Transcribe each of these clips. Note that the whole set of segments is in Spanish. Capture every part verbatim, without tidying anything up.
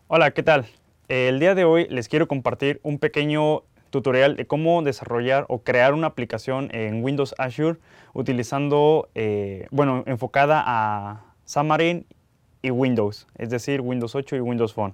Hola, ¿qué tal? El día de hoy les quiero compartir un pequeño tutorial de cómo desarrollar o crear una aplicación en Windows Azure utilizando, eh, bueno, enfocada a Xamarin y Windows, es decir, Windows ocho y Windows Phone.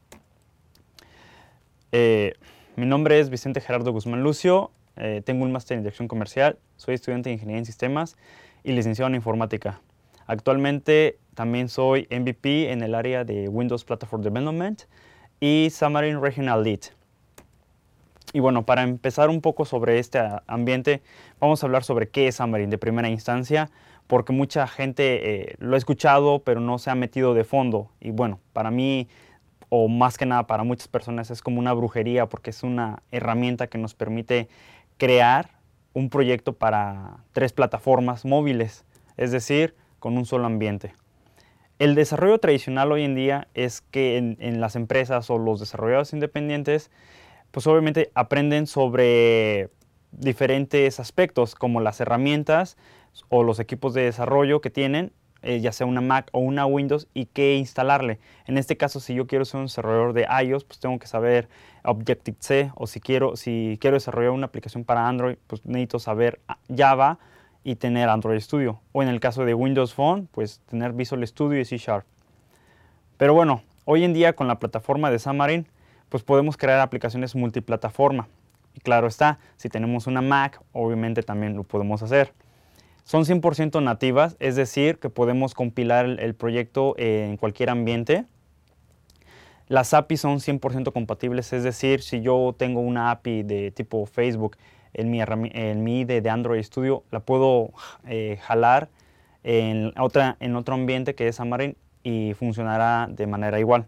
Eh, mi nombre es Vicente Gerardo Guzmán Lucio, eh, tengo un máster en dirección comercial, soy estudiante de Ingeniería en Sistemas y licenciado en Informática. Actualmente también soy M V P en el área de Windows Platform Development y Xamarin Regional Lead. Y bueno, para empezar un poco sobre este ambiente, vamos a hablar sobre qué es Xamarin de primera instancia, porque mucha gente eh, lo ha escuchado, pero no se ha metido de fondo. Y bueno, para mí, o más que nada para muchas personas, es como una brujería, porque es una herramienta que nos permite crear un proyecto para tres plataformas móviles, es decir, con un solo ambiente. El desarrollo tradicional hoy en día es que en, en las empresas o los desarrolladores independientes, pues obviamente aprenden sobre diferentes aspectos como las herramientas o los equipos de desarrollo que tienen, eh, ya sea una Mac o una Windows, y qué instalarle. En este caso, si yo quiero ser un desarrollador de iOS, pues tengo que saber Objective-C, o si quiero, si quiero desarrollar una aplicación para Android, pues necesito saber Java y tener Android Studio. O en el caso de Windows Phone, pues tener Visual Studio y C Sharp. Pero bueno, hoy en día con la plataforma de Xamarin, pues podemos crear aplicaciones multiplataforma. Y claro está, si tenemos una Mac, obviamente también lo podemos hacer. Son cien por ciento nativas, es decir, que podemos compilar el proyecto en cualquier ambiente. Las A P Is son cien por ciento compatibles, es decir, si yo tengo una A P I de tipo Facebook en mi, en mi I D E de Android Studio, la puedo eh, jalar en, otra, en otro ambiente que es Xamarin y funcionará de manera igual.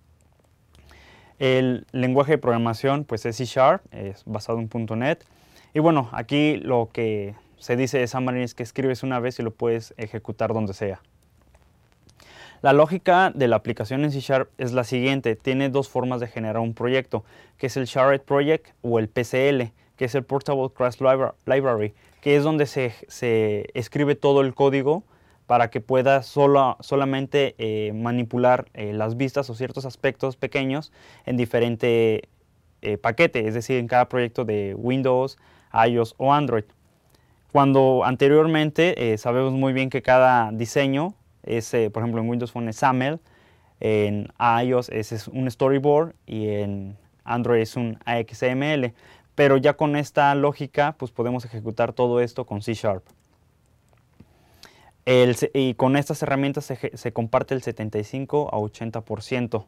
El lenguaje de programación pues es C Sharp, es basado en punto net. Y bueno, aquí lo que se dice de Xamarin es que escribes una vez y lo puedes ejecutar donde sea. La lógica de la aplicación en C Sharp es la siguiente. Tiene dos formas de generar un proyecto, que es el Shared Project o el P C L, que es el Portable Class Library, que es donde se, se escribe todo el código para que pueda solo, solamente eh, manipular eh, las vistas o ciertos aspectos pequeños en diferente eh, paquete, es decir, en cada proyecto de Windows, iOS o Android. Cuando anteriormente eh, sabemos muy bien que cada diseño es, eh, por ejemplo, en Windows Phone es XAML, en iOS es, es un storyboard y en Android es un A X M L. Pero ya con esta lógica, pues podemos ejecutar todo esto con C Sharp. El, y con estas herramientas se, se comparte el setenta y cinco a ochenta por ciento.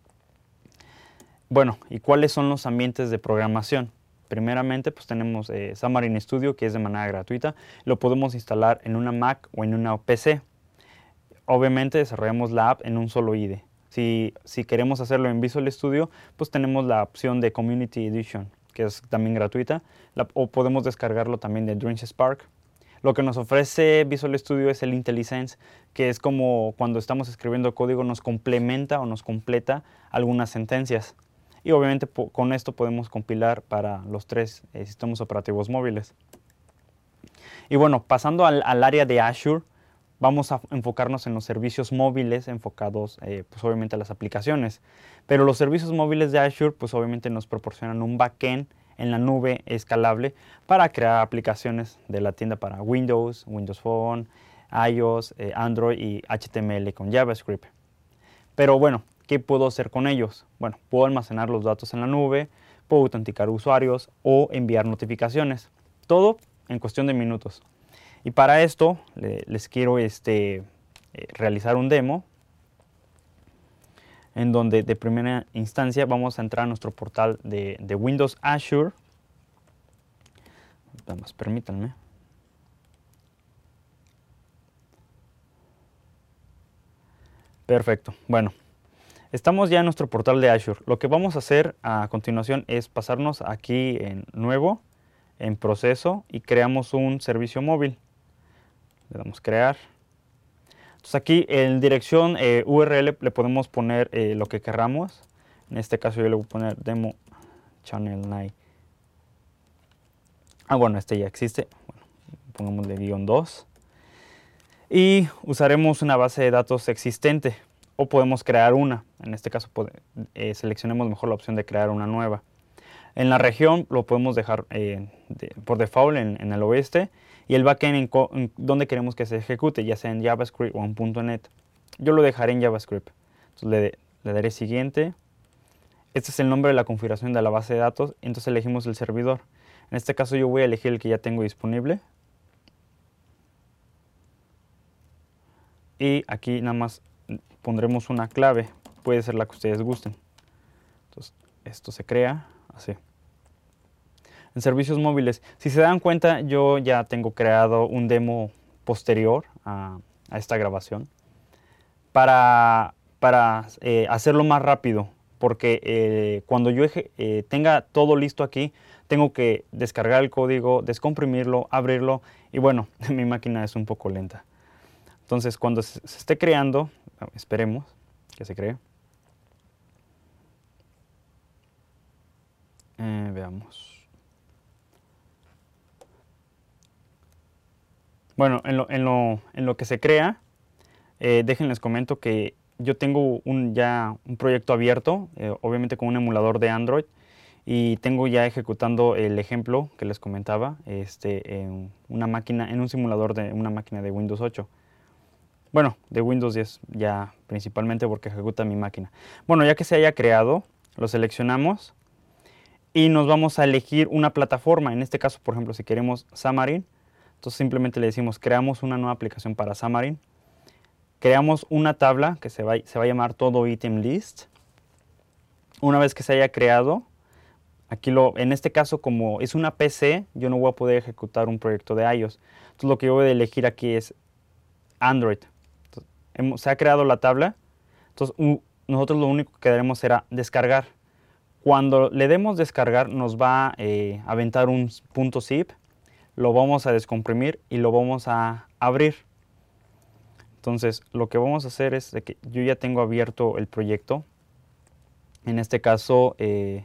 Bueno, ¿y cuáles son los ambientes de programación? Primeramente, pues tenemos eh, Xamarin Studio, que es de manera gratuita. Lo podemos instalar en una Mac o en una P C. Obviamente desarrollamos la app en un solo I D E. Si, si queremos hacerlo en Visual Studio, pues tenemos la opción de Community Edition, que es también gratuita, la, o podemos descargarlo también de DreamSpark. Lo que nos ofrece Visual Studio es el IntelliSense, que es como cuando estamos escribiendo código nos complementa o nos completa algunas sentencias. Y obviamente con esto podemos compilar para los tres eh, sistemas operativos móviles. Y bueno, pasando al, al área de Azure, vamos a enfocarnos en los servicios móviles enfocados eh, pues obviamente a las aplicaciones. Pero los servicios móviles de Azure pues obviamente nos proporcionan un backend en la nube escalable para crear aplicaciones de la tienda para Windows, Windows Phone, iOS, eh, Android y H T M L con JavaScript. Pero bueno, ¿qué puedo hacer con ellos? Bueno, puedo almacenar los datos en la nube, puedo autenticar usuarios o enviar notificaciones. Todo en cuestión de minutos. Y para esto le, les quiero este, eh, realizar un demo en donde de primera instancia vamos a entrar a nuestro portal de, de Windows Azure. Vamos, permítanme. Perfecto. Bueno, estamos ya en nuestro portal de Azure. Lo que vamos a hacer a continuación es pasarnos aquí en Nuevo, en Proceso, y creamos un servicio móvil. Le damos Crear. Entonces aquí en dirección eh, U R L le podemos poner eh, lo que querramos. En este caso yo le voy a poner Demo Channel nueve. Ah, bueno, este ya existe. Bueno, pongámosle guión dos. Y usaremos una base de datos existente. o podemos crear una. En este caso eh, seleccionemos mejor la opción de crear una nueva. En la región lo podemos dejar eh, de, por default en, en el oeste, y el backend en, en donde queremos que se ejecute, ya sea en JavaScript o en punto net. Yo lo dejaré en JavaScript. Entonces le, le daré siguiente. Este es el nombre de la configuración de la base de datos, entonces elegimos el servidor. En este caso yo voy a elegir el que ya tengo disponible. Y aquí nada más pondremos una clave, puede ser la que ustedes gusten. Entonces esto se crea así. En servicios móviles, si se dan cuenta, yo ya tengo creado un demo posterior a, a esta grabación para, para eh, hacerlo más rápido, porque eh, cuando yo eh, tenga todo listo aquí, tengo que descargar el código, descomprimirlo, abrirlo, y bueno, mi máquina es un poco lenta. Entonces, cuando se esté creando, esperemos que se cree. Eh, veamos. Bueno, en lo, en lo, en lo que se crea, eh, déjenles comento que yo tengo un, ya un proyecto abierto, eh, obviamente con un emulador de Android, y tengo ya ejecutando el ejemplo que les comentaba este, en, una máquina, en un simulador de una máquina de Windows ocho. Bueno, de Windows diez ya principalmente porque ejecuta mi máquina. Bueno, ya que se haya creado, lo seleccionamos y nos vamos a elegir una plataforma. En este caso, por ejemplo, si queremos Xamarin, entonces simplemente le decimos creamos una nueva aplicación para Xamarin. Creamos una tabla que se va, se va a llamar todo item list. Una vez que se haya creado, aquí lo, en este caso como es una P C, yo no voy a poder ejecutar un proyecto de iOS. Entonces lo que yo voy a elegir aquí es Android. Entonces, hemos, se ha creado la tabla, entonces uh, nosotros lo único que daremos será descargar. Cuando le demos descargar nos va a eh, aventar un punto zip, lo vamos a descomprimir y lo vamos a abrir. Entonces lo que vamos a hacer es de que yo ya tengo abierto el proyecto. En este caso eh,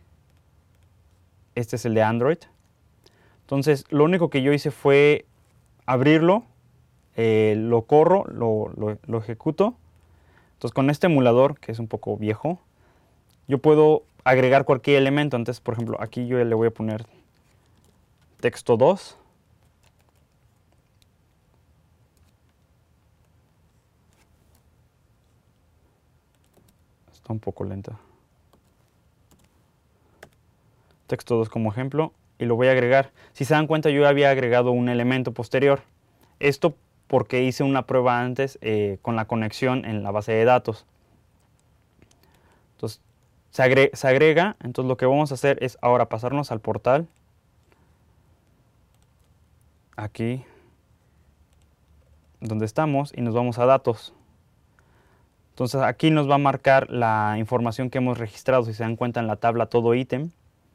este es el de Android. Entonces lo único que yo hice fue abrirlo, eh, lo corro, lo, lo, lo ejecuto. Entonces con este emulador, que es un poco viejo, yo puedo agregar cualquier elemento. Entonces, por ejemplo, aquí yo le voy a poner texto dos. Está un poco lenta. Texto dos como ejemplo y lo voy a agregar. Si se dan cuenta, yo había agregado un elemento posterior. Esto porque hice una prueba antes eh, con la conexión en la base de datos. Entonces se agrega, se agrega, entonces lo que vamos a hacer es ahora pasarnos al portal. Aquí donde estamos y nos vamos a datos. Entonces aquí nos va a marcar la información que hemos registrado. Si se dan cuenta en la tabla todo ítem.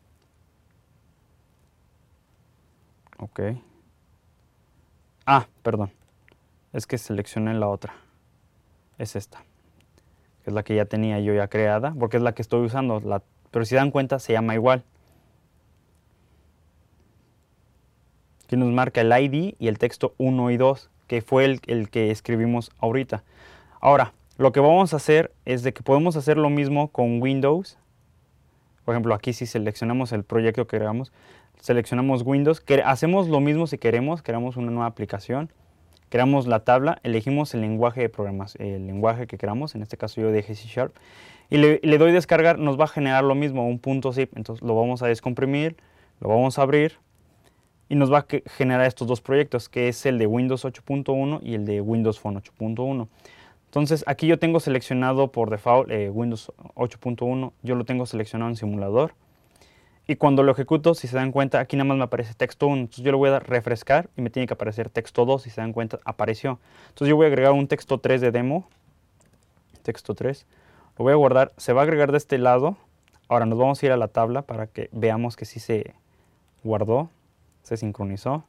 Ok. Ah, perdón. Es que seleccioné la otra. Es esta. Que es la que ya tenía yo ya creada. Porque es la que estoy usando. La, pero si dan cuenta se llama igual. Aquí nos marca el I D y el texto uno y dos. Que fue el, el que escribimos ahorita. Ahora, lo que vamos a hacer es de que podemos hacer lo mismo con Windows. Por ejemplo, aquí si seleccionamos el proyecto que creamos, seleccionamos Windows, que hacemos lo mismo si queremos, creamos una nueva aplicación, creamos la tabla, elegimos el lenguaje de programación, el lenguaje que queramos, en este caso yo dejé C Sharp, y le, le doy descargar, nos va a generar lo mismo, un punto zip, entonces lo vamos a descomprimir, lo vamos a abrir, y nos va a generar estos dos proyectos, que es el de Windows ocho punto uno y el de Windows Phone ocho punto uno. Entonces aquí yo tengo seleccionado por default eh, Windows ocho punto uno, yo lo tengo seleccionado en simulador. Y cuando lo ejecuto, si se dan cuenta, aquí nada más me aparece texto uno. Entonces yo le voy a dar refrescar y me tiene que aparecer texto dos. Si se dan cuenta, apareció. Entonces yo voy a agregar un texto tres de demo. Texto tres. Lo voy a guardar. Se va a agregar de este lado. Ahora nos vamos a ir a la tabla para que veamos que sí se guardó. Se sincronizó.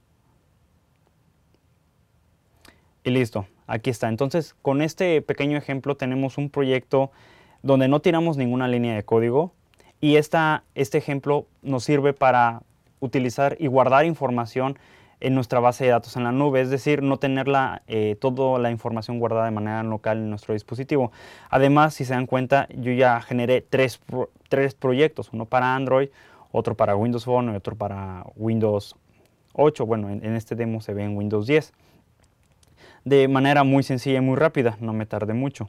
Y listo. Aquí está. Entonces con este pequeño ejemplo tenemos un proyecto donde no tiramos ninguna línea de código. Y esta, este ejemplo nos sirve para utilizar y guardar información en nuestra base de datos en la nube, es decir, no tener la, eh, toda la información guardada de manera local en nuestro dispositivo. Además, si se dan cuenta, yo ya generé tres, pro, tres proyectos, uno para Android, otro para Windows Phone y otro para Windows ocho. Bueno, en, en este demo se ve en Windows diez. De manera muy sencilla y muy rápida, no me tardé mucho.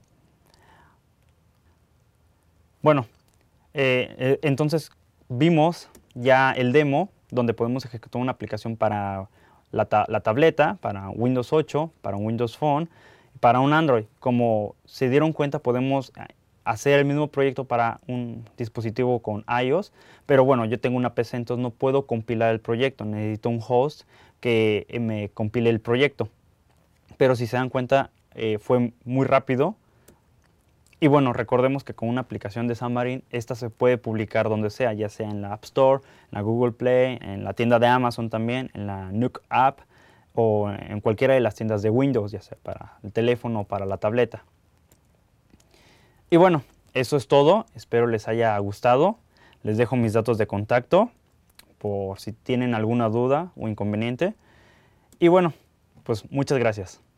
Bueno, eh, eh, entonces vimos ya el demo donde podemos ejecutar una aplicación para la, ta la tableta, para Windows ocho, para un Windows Phone, para un Android. Como se dieron cuenta, podemos hacer el mismo proyecto para un dispositivo con iOS, pero bueno, yo tengo una P C, entonces no puedo compilar el proyecto, necesito un host que me compile el proyecto. Pero si se dan cuenta, eh, fue muy rápido. Y bueno, recordemos que con una aplicación de Xamarin, esta se puede publicar donde sea, ya sea en la App Store, en la Google Play, en la tienda de Amazon también, en la Nook App o en cualquiera de las tiendas de Windows, ya sea para el teléfono o para la tableta. Y bueno, eso es todo. Espero les haya gustado. Les dejo mis datos de contacto por si tienen alguna duda o inconveniente. Y bueno, pues muchas gracias.